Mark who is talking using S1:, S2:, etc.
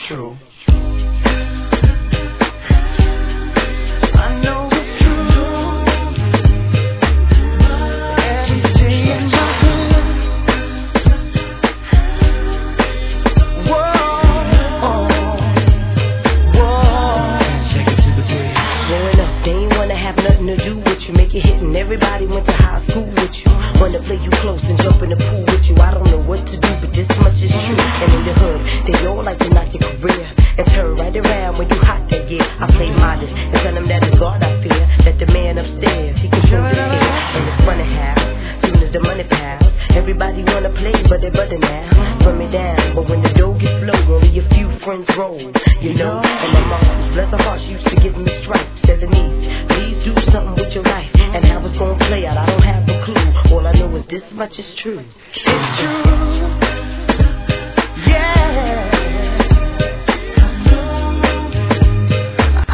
S1: true.
S2: Everybody went to high school with you. Wanna play you close and jump in the pool with you. I don't know what to do, but this much is true. And in the hood, they all like to knock your career and turn right around when you hot that year. I play modest and tell them that it's God I fear. That the man upstairs, he control the air. And it's funny how, soon as the money piles, everybody wanna play, but they butter now. Run me down, but when the dough gets low, only a few friends roll, you know. And my mom, bless her heart, she used to give me stripes, telling me, please do something with your life. And how it's gonna play out, I don't have a clue. All I know is this much is true. It's true. Yeah.